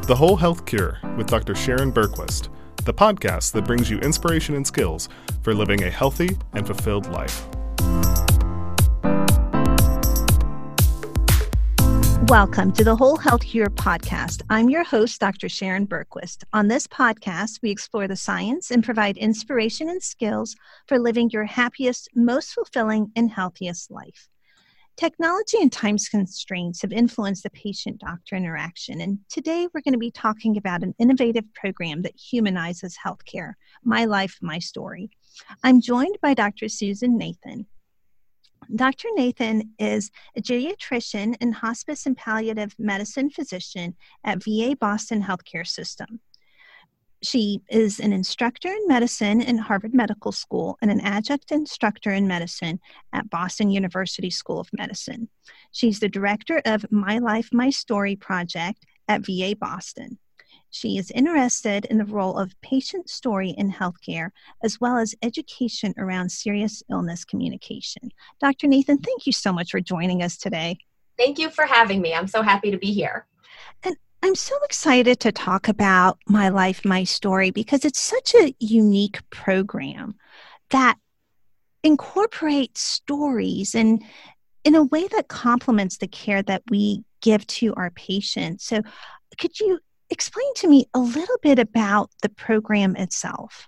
The Whole Health Cure with Dr. Sharon Bergquist, the podcast that brings you inspiration and skills for living a healthy and fulfilled life. Welcome to the Whole Health Cure podcast. I'm your host, Dr. Sharon Bergquist. On this podcast, we explore the science and provide inspiration and skills for living your happiest, most fulfilling, and healthiest life. Technology and time constraints have influenced the patient-doctor interaction, and today we're going to be talking about an innovative program that humanizes healthcare, My Life, My Story. I'm joined by Dr. Susan Nathan. Dr. Nathan is a geriatrician and hospice and palliative medicine physician at VA Boston Healthcare System. She is an instructor in medicine in Harvard Medical School and an adjunct instructor in medicine at Boston University School of Medicine. She's the director of My Life, My Story project at VA Boston. She is interested in the role of patient story in healthcare, as well as education around serious illness communication. Dr. Nathan, thank you so much for joining us today. Thank you for having me. I'm so happy to be here. And I'm so excited to talk about My Life, My Story because it's such a unique program that incorporates stories and in a way that complements the care that we give to our patients. So could you explain to me a little bit about the program itself?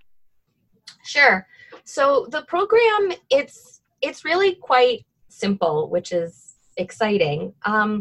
Sure. So the program, it's really quite simple, which is exciting.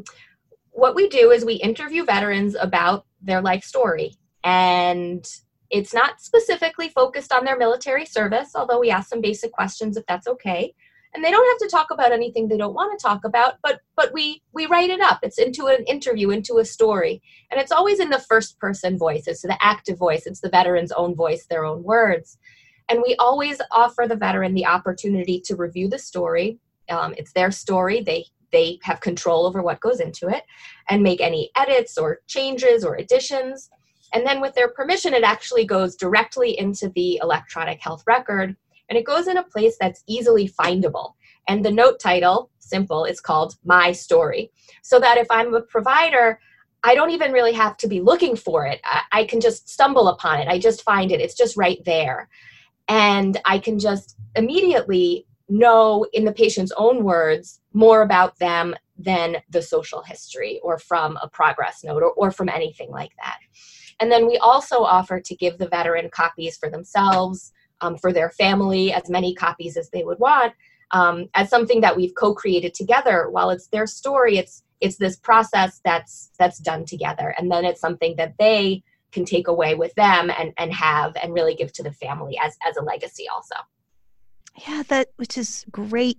What we do is we interview veterans about their life story, and it's not specifically focused on their military service, although we ask some basic questions if that's okay. And they don't have to talk about anything they don't want to talk about, but we write it up. It's into an interview, into a story. And it's always in the first person voice. It's the active voice. It's the veteran's own voice, their own words. And we always offer the veteran the opportunity to review the story. It's their story. They have control over what goes into it and make any edits or changes or additions. And then with their permission, it actually goes directly into the electronic health record, and it goes in a place that's easily findable. And the note title, simple, is called My Story. So that if I'm a provider, I don't even really have to be looking for it. I can just stumble upon it. I just find it. It's just right there. And I can just immediately know in the patient's own words more about them than the social history or from a progress note or from anything like that. And then we also offer to give the veteran copies for themselves, for their family, as many copies as they would want, as something that we've co-created together. While it's their story, it's this process that's done together. And then it's something that they can take away with them and have and really give to the family as a legacy also. Yeah, which is great.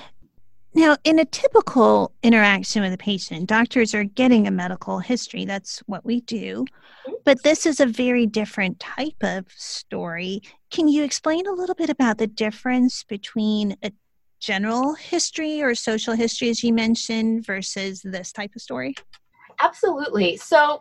Now, in a typical interaction with a patient, doctors are getting a medical history. That's what we do. But this is a very different type of story. Can you explain a little bit about the difference between a general history or social history, as you mentioned, versus this type of story? Absolutely. So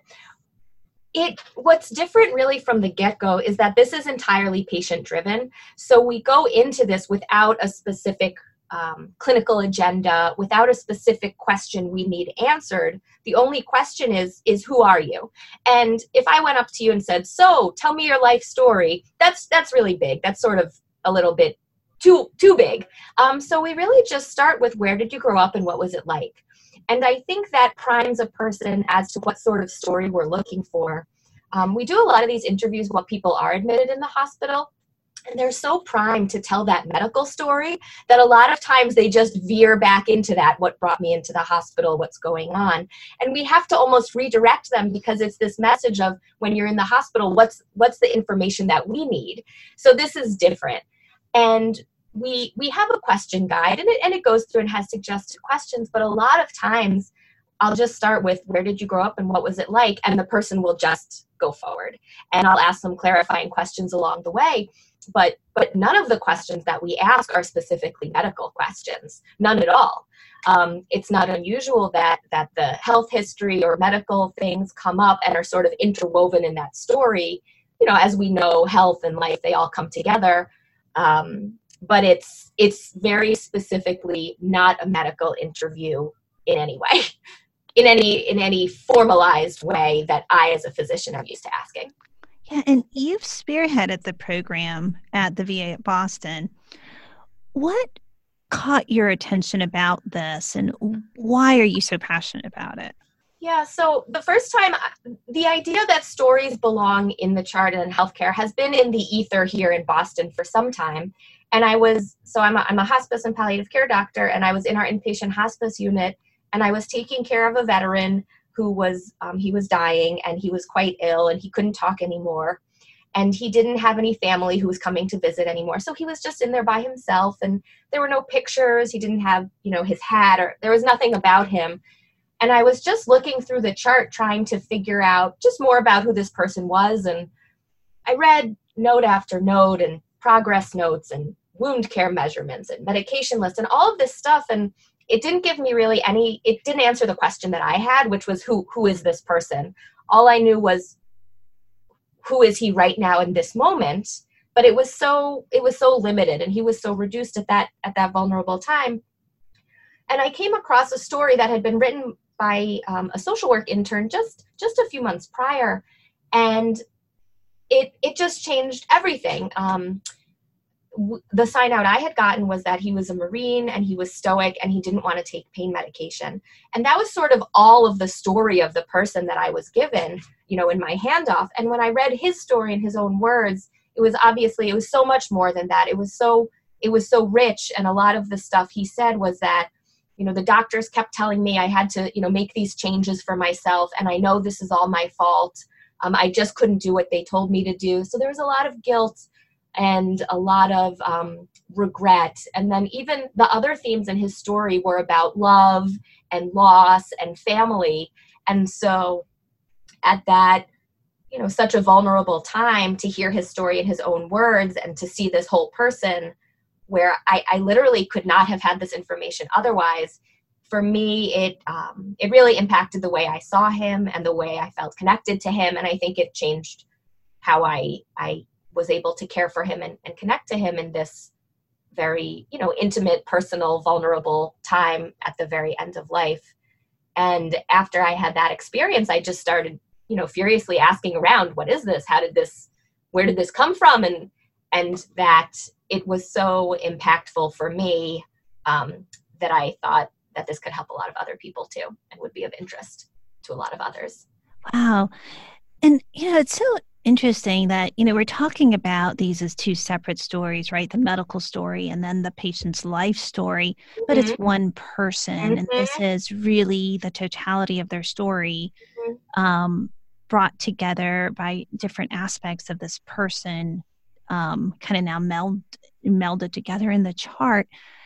what's different really from the get-go is that this is entirely patient-driven. So we go into this without a specific clinical agenda, without a specific question we need answered. The only question is who are you? And if I went up to you and said, so tell me your life story, that's really big. That's sort of a little bit too big. So we really just start with where did you grow up and what was it like? And I think that primes a person as to what sort of story we're looking for. We do a lot of these interviews while people are admitted in the hospital, and they're so primed to tell that medical story that a lot of times they just veer back into that, what brought me into the hospital, what's going on. And we have to almost redirect them because it's this message of when you're in the hospital, what's the information that we need? So this is different. And we have a question guide, and it goes through and has suggested questions, but a lot of times I'll just start with where did you grow up and what was it like? And the person will just go forward. And I'll ask some clarifying questions along the way. But none of the questions that we ask are specifically medical questions, none at all. It's not unusual that the health history or medical things come up and are sort of interwoven in that story. You know, as we know, health and life, they all come together. But it's very specifically not a medical interview in any way. in any formalized way that I as a physician am used to asking. Yeah, and you've spearheaded the program at the VA at Boston. What caught your attention about this, and why are you so passionate about it? Yeah, so the first time, the idea that stories belong in the chart and in healthcare has been in the ether here in Boston for some time. And I'm a hospice and palliative care doctor, and I was in our inpatient hospice unit, and I was taking care of a veteran who was, he was dying, and he was quite ill, and he couldn't talk anymore. And he didn't have any family who was coming to visit anymore. So he was just in there by himself, and there were no pictures. He didn't have, his hat, or there was nothing about him. And I was just looking through the chart, trying to figure out just more about who this person was. And I read note after note and progress notes and wound care measurements and medication lists and all of this stuff. And it didn't give me really it didn't answer the question that I had, which was who is this person? All I knew was, who is he right now in this moment? But it was so limited, and he was so reduced at that vulnerable time. And I came across a story that had been written by a social work intern just a few months prior, and it just changed everything. The sign out I had gotten was that he was a Marine, and he was stoic, and he didn't want to take pain medication. And that was sort of all of the story of the person that I was given, in my handoff. And when I read his story in his own words, it was so much more than that. It was so rich. And a lot of the stuff he said was that, the doctors kept telling me I had to, make these changes for myself. And I know this is all my fault. I just couldn't do what they told me to do. So there was a lot of guilt and a lot of regret. And then even the other themes in his story were about love and loss and family. And so at that, such a vulnerable time, to hear his story in his own words and to see this whole person where I literally could not have had this information otherwise, for me, it really impacted the way I saw him and the way I felt connected to him. And I think it changed how I was able to care for him and connect to him in this very, intimate, personal, vulnerable time at the very end of life. And after I had that experience, I just started, furiously asking around, what is this? Where did this come from? And that it was so impactful for me that I thought that this could help a lot of other people too, and would be of interest to a lot of others. Wow. And, it's so interesting that, we're talking about these as two separate stories, right? The medical story and then the patient's life story, but it's one person. And this is really the totality of their story, brought together by different aspects of this person, kind of now melded together in the chart.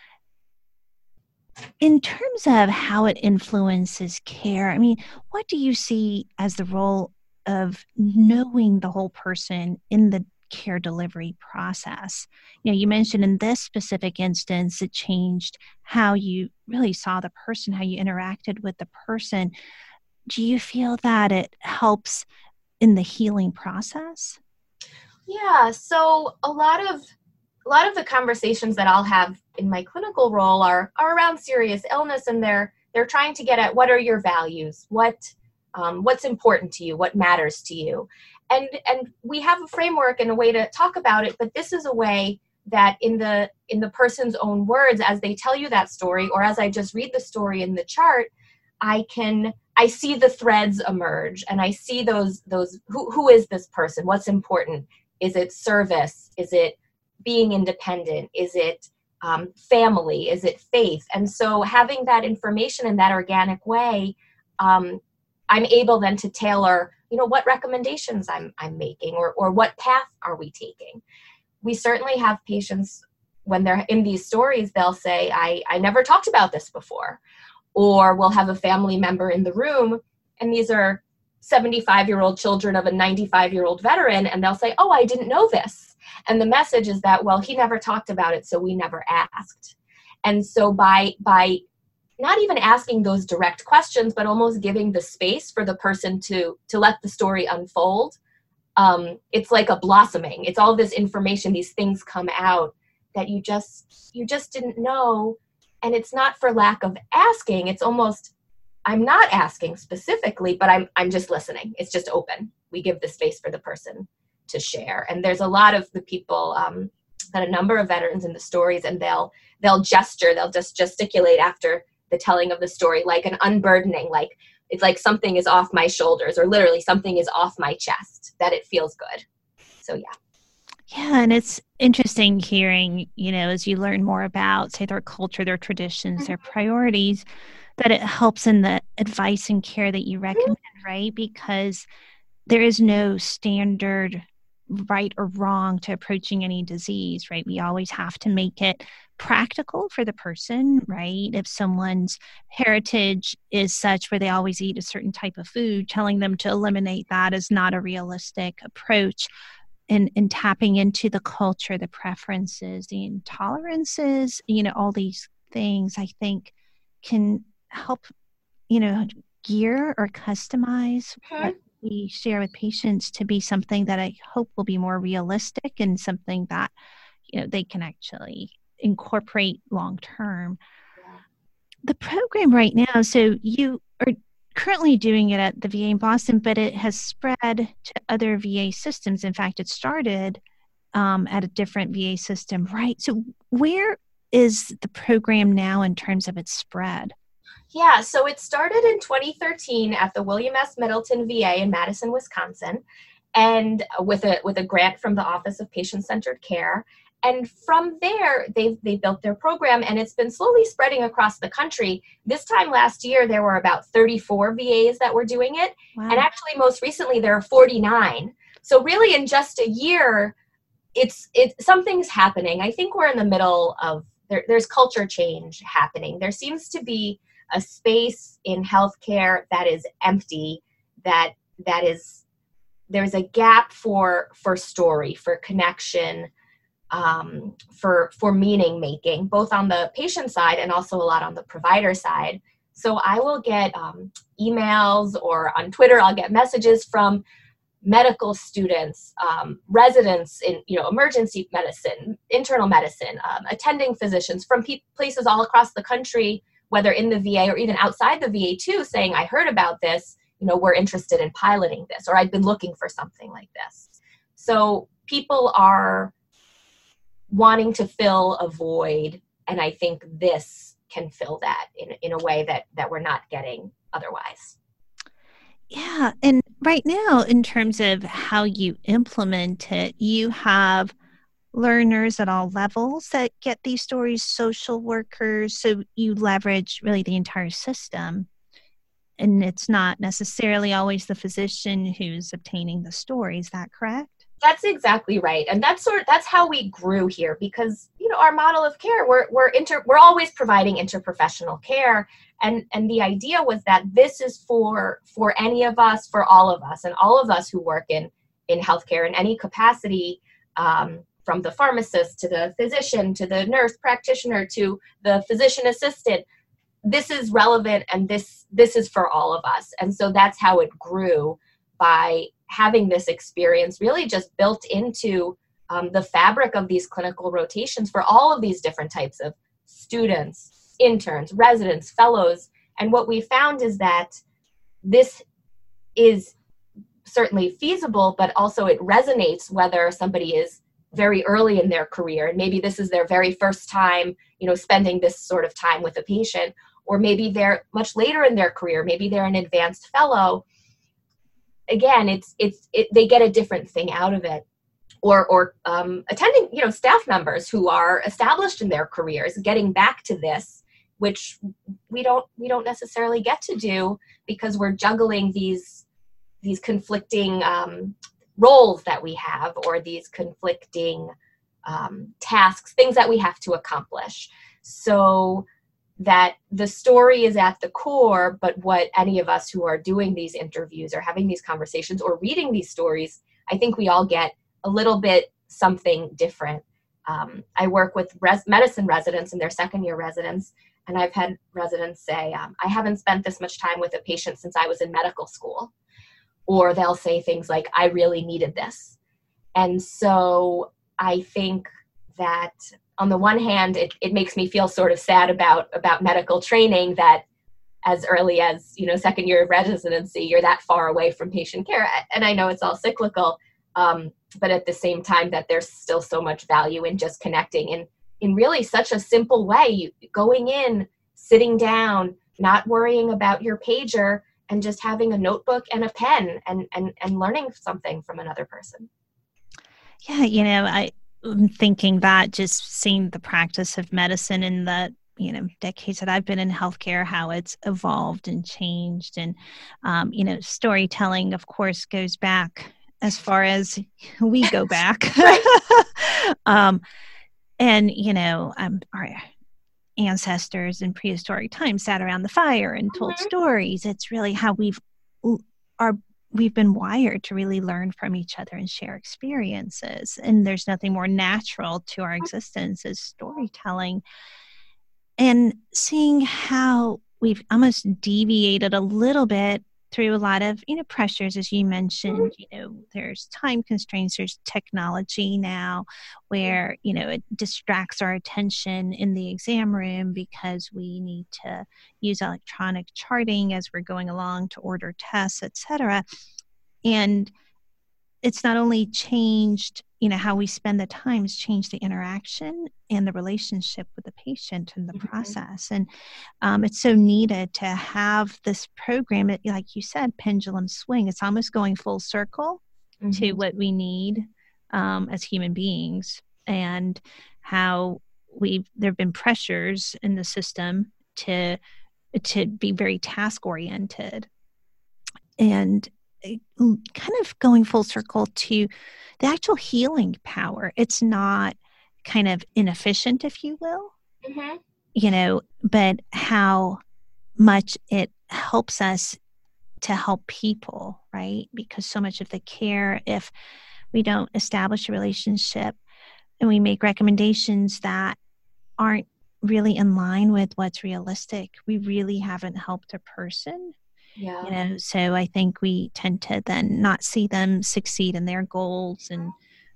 In terms of how it influences care, what do you see as the role of knowing the whole person in the care delivery process? You mentioned in this specific instance, it changed how you really saw the person, how you interacted with the person. Do you feel that it helps in the healing process? Yeah, so a lot of the conversations that I'll have in my clinical role are around serious illness, and they're trying to get at what are your values, what's important to you, what matters to you, and we have a framework and a way to talk about it. But this is a way that in the person's own words, as they tell you that story, or as I just read the story in the chart, I see the threads emerge, and I see those who is this person? What's important? Is it service? Is it being independent? Is it family? Is it faith? And so having that information in that organic way, I'm able then to tailor, what recommendations I'm making, or what path are we taking? We certainly have patients when they're in these stories, they'll say, I never talked about this before. Or we'll have a family member in the room, and these are 75-year-old children of a 95-year-old veteran, and they'll say, oh, I didn't know this. And the message is that, well, he never talked about it, so we never asked. And so by not even asking those direct questions, but almost giving the space for the person to let the story unfold, it's like a blossoming. It's all this information, these things come out that you just didn't know. And it's not for lack of asking. It's almost I'm not asking specifically, but I'm just listening. It's just open. We give the space for the person to share. And there's a lot of the people, that a number of veterans in the stories, and they'll gesture, they'll just gesticulate after the telling of the story, like an unburdening, like it's like something is off my shoulders, or literally something is off my chest, that it feels good. So yeah. Yeah, and it's interesting hearing, as you learn more about, say, their culture, their traditions, their priorities, that it helps in the advice and care that you recommend, right? Because there is no standard right or wrong to approaching any disease, right? We always have to make it practical for the person, right? If someone's heritage is such where they always eat a certain type of food, telling them to eliminate that is not a realistic approach. And tapping into the culture, the preferences, the intolerances, all these things, I think can help, gear or customize what we share with patients to be something that I hope will be more realistic and something that, they can actually incorporate long term. Yeah. The program right now, so you are currently doing it at the VA in Boston, but it has spread to other VA systems. In fact, it started at a different VA system, right? So where is the program now in terms of its spread? Yeah, so it started in 2013 at the William S. Middleton VA in Madison, Wisconsin, and with a grant from the Office of Patient-Centered Care. And from there, they built their program, and it's been slowly spreading across the country. This time last year, there were about 34 VAs that were doing it. Wow. And actually, most recently, there are 49. So really, in just a year, it's something's happening. I think we're in the middle of, there's culture change happening. There seems to be a space in healthcare that is empty, there's a gap for story, for connection, for meaning making, both on the patient side and also a lot on the provider side. So I will get emails, or on Twitter, I'll get messages from medical students, residents in emergency medicine, internal medicine, attending physicians from places all across the country, whether in the VA or even outside the VA too, saying, I heard about this, we're interested in piloting this, or I've been looking for something like this. So people are wanting to fill a void, and I think this can fill that in a way that we're not getting otherwise. Yeah, and right now, in terms of how you implement it, you have learners at all levels that get these stories, social workers, so you leverage really the entire system. And it's not necessarily always the physician who's obtaining the story. Is that correct? That's exactly right. And that's how we grew here, because, our model of care, we're always providing interprofessional care. And the idea was that this is for any of us, for all of us, and all of us who work in healthcare in any capacity, from the pharmacist to the physician, to the nurse practitioner, to the physician assistant. This is relevant, and this is for all of us. And so that's how it grew, by having this experience really just built into the fabric of these clinical rotations for all of these different types of students, interns, residents, fellows. And what we found is that this is certainly feasible, but also it resonates whether somebody is very early in their career, and maybe this is their very first time, spending this sort of time with a patient, or maybe they're much later in their career, maybe they're an advanced fellow. Again, they get a different thing out of it. Or attending, staff members who are established in their careers, getting back to this, which we don't necessarily get to do, because we're juggling these conflicting roles that we have, or these conflicting tasks, things that we have to accomplish. So that the story is at the core, but what any of us who are doing these interviews or having these conversations or reading these stories, I think we all get a little bit something different. I work with medicine residents and their second-year residents, and I've had residents say, I haven't spent this much time with a patient since I was in medical school. Or they'll say things like, I really needed this. And so I think that on the one hand, it makes me feel sort of sad about medical training, that as early as, second year of residency, you're that far away from patient care. And I know it's all cyclical, but at the same time that there's still so much value in just connecting in really such a simple way, going in, sitting down, not worrying about your pager, and just having a notebook and a pen and learning something from another person. Yeah, I'm thinking that just seeing the practice of medicine in the decades that I've been in healthcare, how it's evolved and changed. And, storytelling, of course, goes back as far as we go back. Our ancestors in prehistoric times sat around the fire and told stories. It's really how we've been wired to really learn from each other and share experiences. And there's nothing more natural to our existence as storytelling. And seeing how we've almost deviated a little bit through a lot of, pressures, as you mentioned, there's time constraints, there's technology now where, it distracts our attention in the exam room because we need to use electronic charting as we're going along to order tests, et cetera. And it's not only changed, how we spend the time, it's changed the interaction and the relationship with the patient and the process. And it's so needed to have this program, like you said, pendulum swing. It's almost going full circle to what we need as human beings, and how there have been pressures in the system to be very task oriented, and kind of going full circle to the actual healing power. It's not kind of inefficient, if you will, but how much it helps us to help people, right? Because so much of the care, if we don't establish a relationship and we make recommendations that aren't really in line with what's realistic, we really haven't helped a person. Yeah. So I think we tend to then not see them succeed in their goals. And,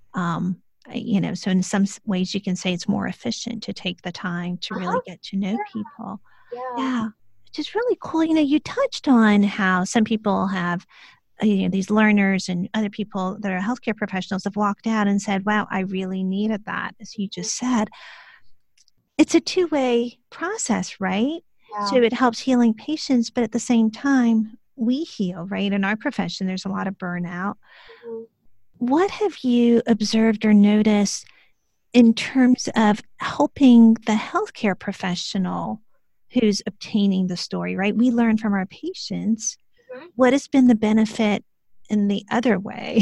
so in some ways you can say it's more efficient to take the time to really get to know people. Yeah. Which is really cool. You touched on how some people have, these learners and other people that are healthcare professionals have walked out and said, wow, I really needed that. As you just said, it's a two-way process, right? So it helps healing patients, but at the same time, we heal, right? In our profession, there's a lot of burnout. What have you observed or noticed in terms of helping the healthcare professional who's obtaining the story, right? We learn from our patients. What has been the benefit in the other way?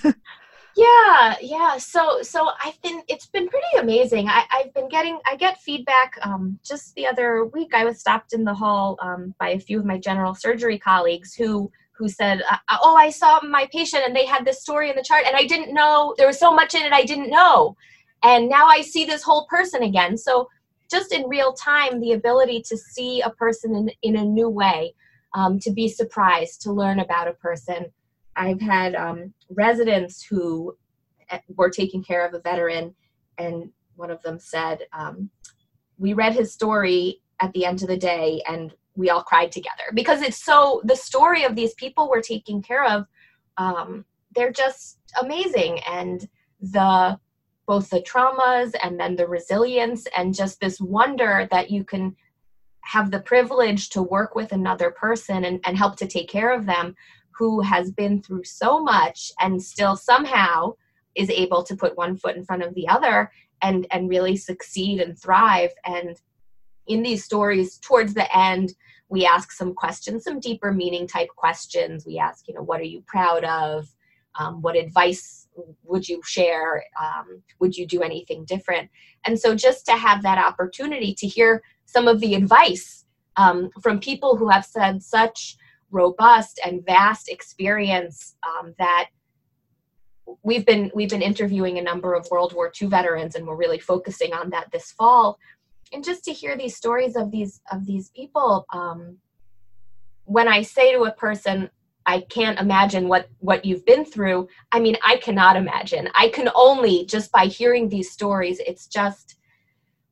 Yeah. So it's been pretty amazing. I get feedback. Just the other week, I was stopped in the hall by a few of my general surgery colleagues who said, I saw my patient and they had this story in the chart and I didn't know there was so much in it I didn't know. And now I see this whole person again. So just in real time, the ability to see a person in a new way, to be surprised, to learn about a person. I've had residents who were taking care of a veteran, and one of them said, we read his story at the end of the day and we all cried together, because the story of these people we're taking care of, they're just amazing. And both the traumas and then the resilience and just this wonder that you can have the privilege to work with another person and help to take care of them, who has been through so much and still somehow is able to put one foot in front of the other and really succeed and thrive. And in these stories, towards the end, we ask some questions, some deeper meaning type questions. We ask, what are you proud of? What advice would you share? Would you do anything different? And so just to have that opportunity to hear some of the advice from people who have said such robust and vast experience, that we've been interviewing a number of World War II veterans, and we're really focusing on that this fall. And just to hear these stories of these people, when I say to a person, I can't imagine what you've been through, I mean, I cannot imagine. I can only, just by hearing these stories, it's just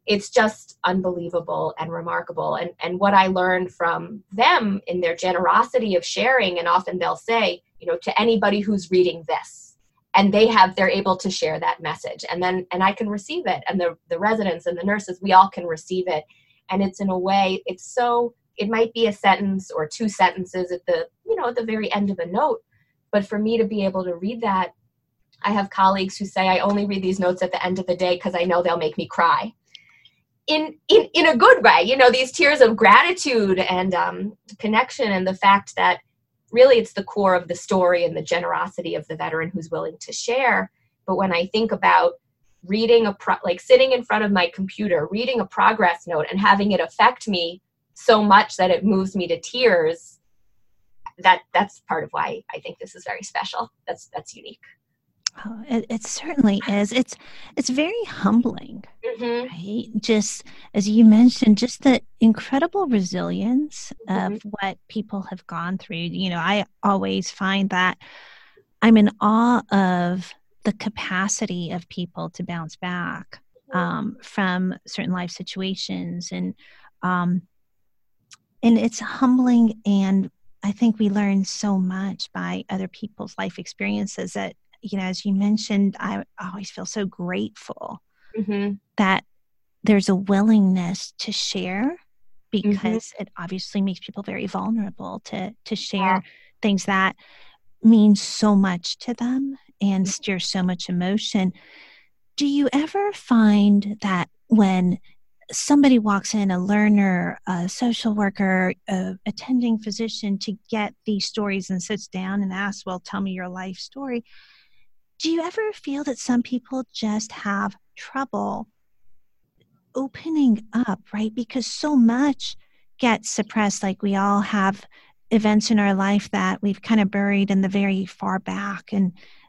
it's just unbelievable and remarkable. And what I learned from them in their generosity of sharing, and often they'll say, to anybody who's reading this, and they're able to share that message. And I can receive it. And the residents and the nurses, we all can receive it. And it's in a way, it might be a sentence or two sentences at the very end of a note. But for me to be able to read that, I have colleagues who say, I only read these notes at the end of the day because I know they'll make me cry. In a good way, these tears of gratitude and connection, and the fact that really it's the core of the story and the generosity of the veteran who's willing to share. But when I think about reading sitting in front of my computer, reading a progress note and having it affect me so much that it moves me to tears, that's part of why I think this is very special. That's unique. Oh, it certainly is. It's very humbling, Mm-hmm. right? Just as you mentioned, just the incredible resilience of what people have gone through. I always find that I'm in awe of the capacity of people to bounce back from certain life situations, and it's humbling. And I think we learn so much by other people's life experiences that, as you mentioned, I always feel so grateful that there's a willingness to share, because it obviously makes people very vulnerable to share things that mean so much to them and stir so much emotion. Do you ever find that when somebody walks in, a learner, a social worker, a attending physician, to get these stories and sits down and asks, well, tell me your life story, do you ever feel that some people just have trouble opening up, right? Because so much gets suppressed. Like, we all have events in our life that we've kind of buried in the very far back. And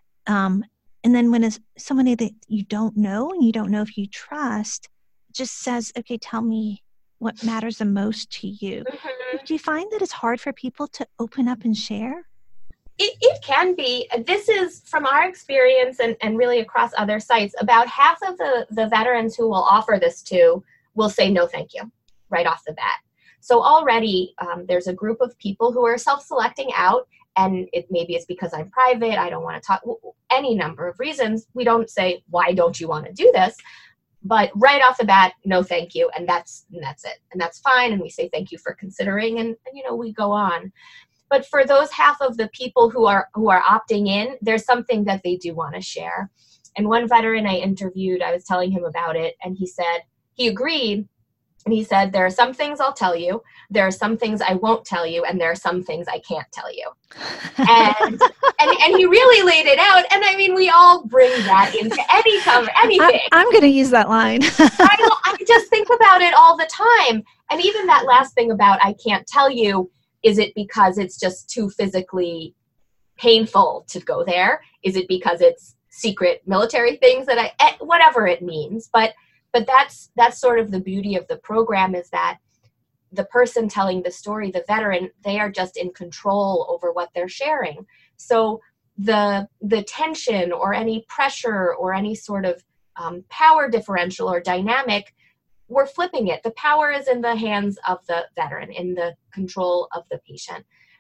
then when it's somebody that you don't know and you don't know if you trust, just says, okay, tell me what matters the most to you. Do you find that it's hard for people to open up and share? It can be. This is from our experience and really across other sites. About half of the veterans who will offer this to will say no thank you right off the bat. So already there's a group of people who are self-selecting out, and maybe it's because I'm private, I don't want to talk, any number of reasons. We don't say, why don't you want to do this? But right off the bat, no thank you, and that's it. And that's fine, and we say thank you for considering, and we go on. But for those half of the people who are opting in, there's something that they do want to share. And one veteran I interviewed, I was telling him about it, and he agreed, and he said, there are some things I'll tell you, there are some things I won't tell you, and there are some things I can't tell you. And he really laid it out. And I mean, we all bring that into anything. I'm going to use that line. I just think about it all the time. And even that last thing about I can't tell you, is it because it's just too physically painful to go there? Is it because it's secret military things whatever it means? But that's sort of the beauty of the program, is that the person telling the story, the veteran, they are just in control over what they're sharing. So the tension or any pressure or any sort of power differential or dynamic, we're flipping it. The power is in the hands of the veteran, in the control of the patient.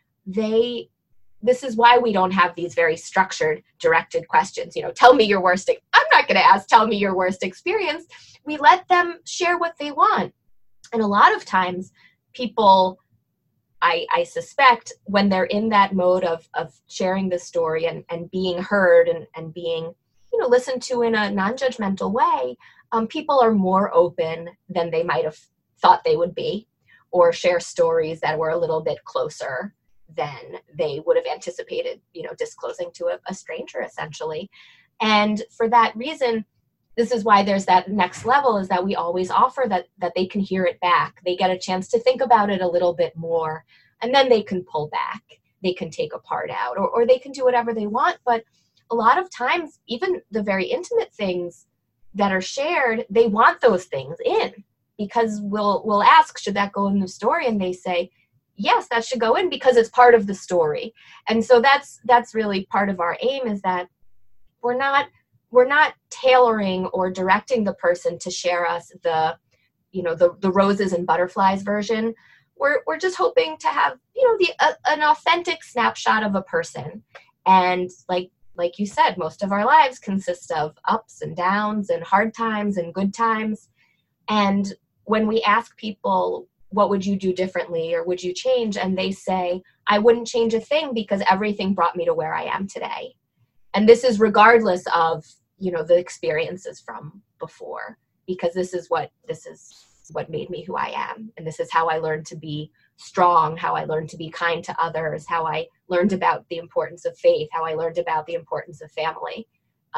This is why we don't have these very structured, directed questions. Tell me your worst. I'm not going to ask, tell me your worst experience. We let them share what they want. And a lot of times people, I suspect, when they're in that mode of sharing the story and being heard and being, listened to in a non-judgmental way, people are more open than they might have thought they would be, or share stories that were a little bit closer than they would have anticipated, disclosing to a stranger, essentially. And for that reason, this is why there's that next level, is that we always offer that they can hear it back. They get a chance to think about it a little bit more, and then they can pull back. They can take a part out, or they can do whatever they want. But a lot of times, even the very intimate things that are shared, they want those things in, because we'll ask, should that go in the story? And they say, yes, that should go in because it's part of the story. And so that's really part of our aim, is that we're not tailoring or directing the person to share us the the roses and butterflies version. We're just hoping to have, an authentic snapshot of a person. And like you said, most of our lives consist of ups and downs and hard times and good times. And when we ask people, what would you do differently or would you change? And they say, I wouldn't change a thing because everything brought me to where I am today. And this is regardless of, the experiences from before, because this is what made me who I am. And this is how I learned to be strong, how I learned to be kind to others, how I learned about the importance of faith, how I learned about the importance of family.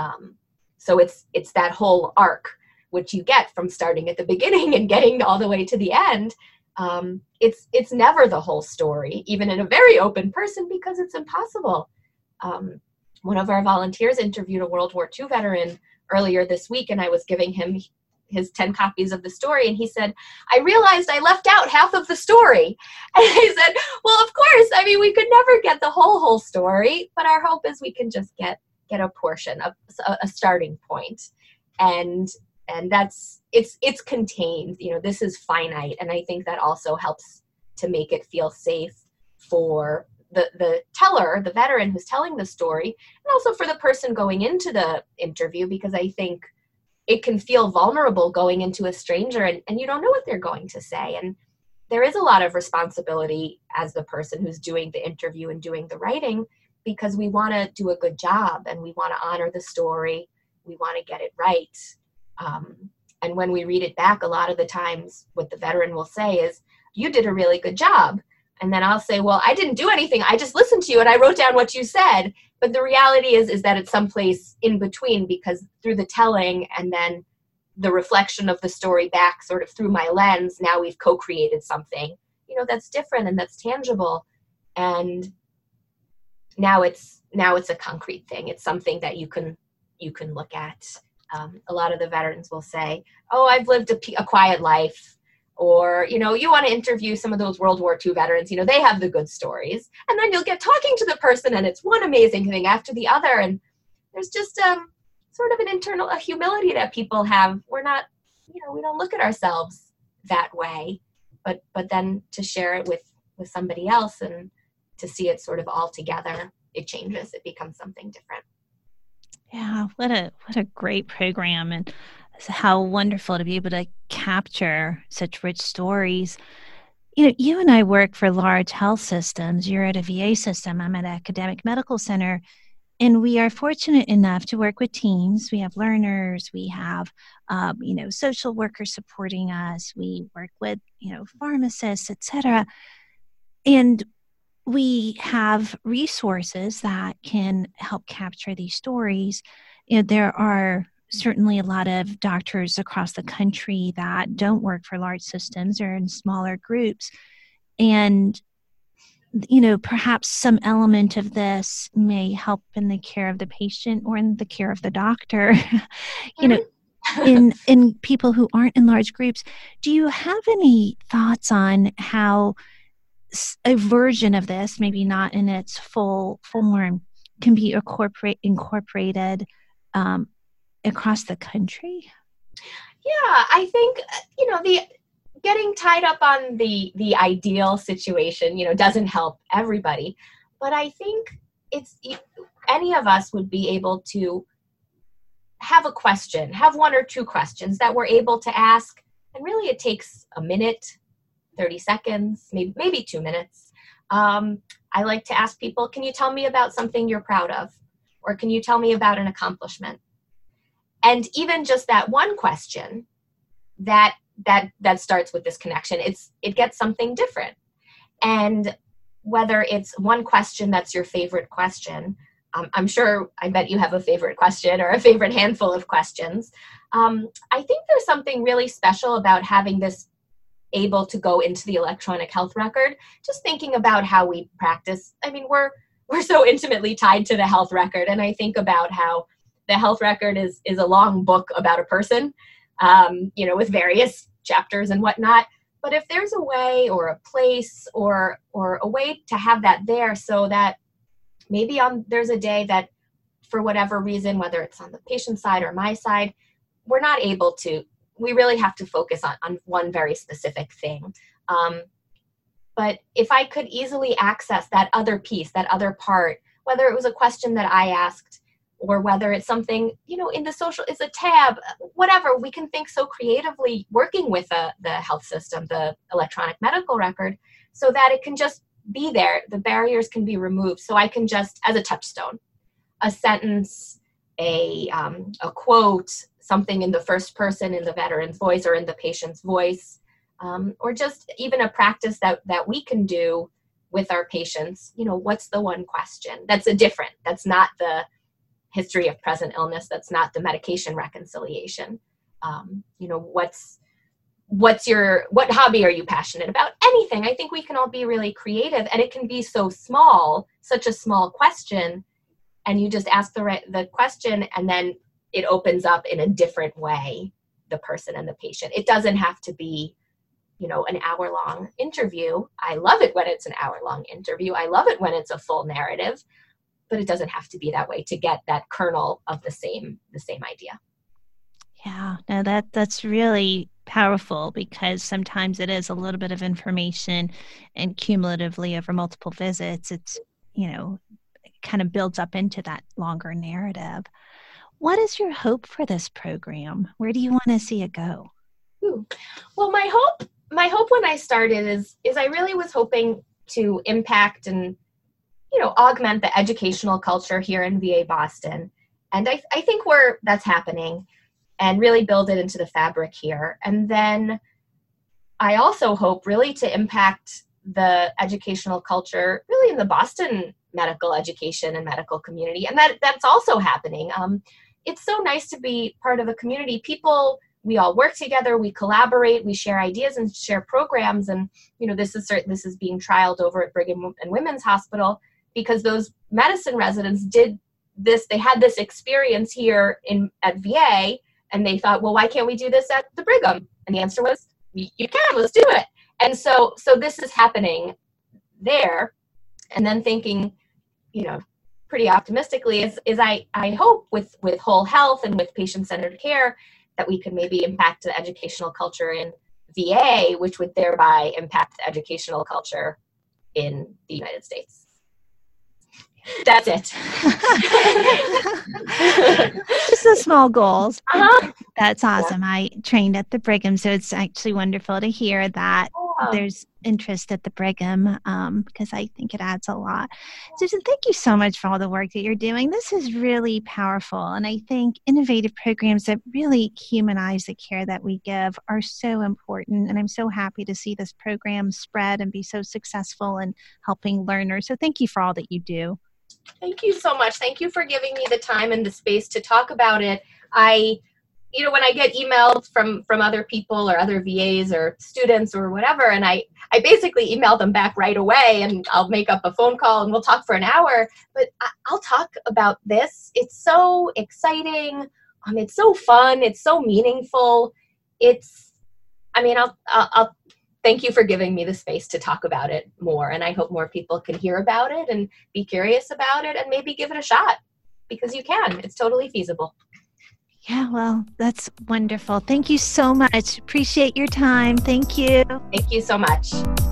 So it's that whole arc, which you get from starting at the beginning and getting all the way to the end. It's never the whole story, even in a very open person, because it's impossible. One of our volunteers interviewed a World War II veteran earlier this week, and I was giving him his 10 copies of the story, and he said, I realized I left out half of the story. And I said, well, of course, we could never get the whole story, but our hope is we can just get a portion of a starting point. And that's, it's contained, this is finite. And I think that also helps to make it feel safe for the teller, the veteran who's telling the story, and also for the person going into the interview, because I think it can feel vulnerable going into a stranger and you don't know what they're going to say. And there is a lot of responsibility as the person who's doing the interview and doing the writing, because we want to do a good job and we want to honor the story. We want to get it right. And when we read it back, a lot of the times what the veteran will say is, you did a really good job. And then I'll say, well, I didn't do anything. I just listened to you and I wrote down what you said. But the reality is that it's someplace in between, because through the telling and then the reflection of the story back sort of through my lens, now we've co-created something, that's different and that's tangible. And now it's a concrete thing. It's something that you can look at. A lot of the veterans will say, oh, I've lived a quiet life. Or, you want to interview some of those World War II veterans, they have the good stories. And then you'll get talking to the person and it's one amazing thing after the other. And there's just sort of an internal humility that people have. We're not, we don't look at ourselves that way. But then to share it with somebody else and to see it sort of all together, it changes. It becomes something different. Yeah, what a great program. And how wonderful to be able to capture such rich stories. You and I work for large health systems. You're at a VA system. I'm at an academic medical center. And we are fortunate enough to work with teams. We have learners. We have, social workers supporting us. We work with, pharmacists, et cetera. And we have resources that can help capture these stories. There are certainly a lot of doctors across the country that don't work for large systems or in smaller groups. And, perhaps some element of this may help in the care of the patient or in the care of the doctor, in people who aren't in large groups. Do you have any thoughts on how a version of this, maybe not in its full form, can be incorporated across the country? Yeah, I think, the getting tied up on the ideal situation, doesn't help everybody. But I think any of us would be able to have a question, have one or two questions that we're able to ask. And really it takes a minute, 30 seconds, maybe 2 minutes. I like to ask people, can you tell me about something you're proud of? Or can you tell me about an accomplishment? And even just that one question that starts with this connection, it gets something different. And whether it's one question that's your favorite question, I bet you have a favorite question or a favorite handful of questions. I think there's something really special about having this able to go into the electronic health record. Just thinking about how we practice. We're so intimately tied to the health record. And I think about how the health record is a long book about a person, with various chapters and whatnot. But if there's a way or a place or a way to have that there, so that maybe there's a day that for whatever reason, whether it's on the patient side or my side, we're not able to we really have to focus on one very specific thing. But if I could easily access that other piece, that other part, whether it was a question that I asked or whether it's something, in the social, it's a tab, whatever, we can think so creatively working with the health system, the electronic medical record, so that it can just be there. The barriers can be removed. So I can just, as a touchstone, a sentence, a quote, something in the first person, in the veteran's voice or in the patient's voice, or just even a practice that we can do with our patients. What's the one question that's that's not the history of present illness, that's not the medication reconciliation. What hobby are you passionate about? Anything. I think we can all be really creative, and it can be so small, such a small question, and you just ask the question, and then it opens up in a different way the person and the patient. It doesn't have to be an hour-long interview. I love it when it's an hour-long interview. I love it when it's a full narrative, but it doesn't have to be that way to get that kernel of the same idea. Yeah, no, that's really powerful, because sometimes it is a little bit of information, and cumulatively over multiple visits, it's, it kind of builds up into that longer narrative. What is your hope for this program? Where do you want to see it go? Well, my hope when I started is I really was hoping to impact and, augment the educational culture here in VA Boston. And I think that's happening, and really build it into the fabric here. And then I also hope really to impact the educational culture really in the Boston medical education and medical community. And that's also happening. It's so nice to be part of a community. We all work together, we collaborate, we share ideas and share programs. And, this is being trialed over at Brigham and Women's Hospital, because those medicine residents did this. They had this experience here at VA, and they thought, well, why can't we do this at the Brigham? And the answer was, you can, let's do it. And so this is happening there. And then thinking, pretty optimistically is I hope with whole health and with patient-centered care that we could maybe impact the educational culture in VA, which would thereby impact the educational culture in the United States. That's it. Just the small goals. Uh-huh. That's awesome. Yeah. I trained at the Brigham, so it's actually wonderful to hear that there's interest at the Brigham, because I think it adds a lot. Susan, thank you so much for all the work that you're doing. This is really powerful, and I think innovative programs that really humanize the care that we give are so important, and I'm so happy to see this program spread and be so successful in helping learners. So thank you for all that you do. Thank you so much. Thank you for giving me the time and the space to talk about it. When I get emailed from other people or other VAs or students or whatever, and I basically email them back right away, and I'll make up a phone call and we'll talk for an hour, but I'll talk about this. It's so exciting. It's so fun. It's so meaningful. I'll thank you for giving me the space to talk about it more. And I hope more people can hear about it and be curious about it and maybe give it a shot, because you can. It's totally feasible. Yeah, well, that's wonderful. Thank you so much. Appreciate your time. Thank you. Thank you so much.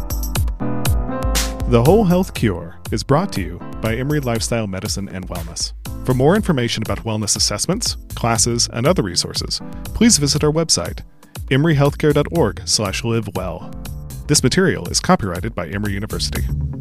The Whole Health Cure is brought to you by Emory Lifestyle Medicine and Wellness. For more information about wellness assessments, classes, and other resources, please visit our website, emoryhealthcare.org/livewell. This material is copyrighted by Emory University.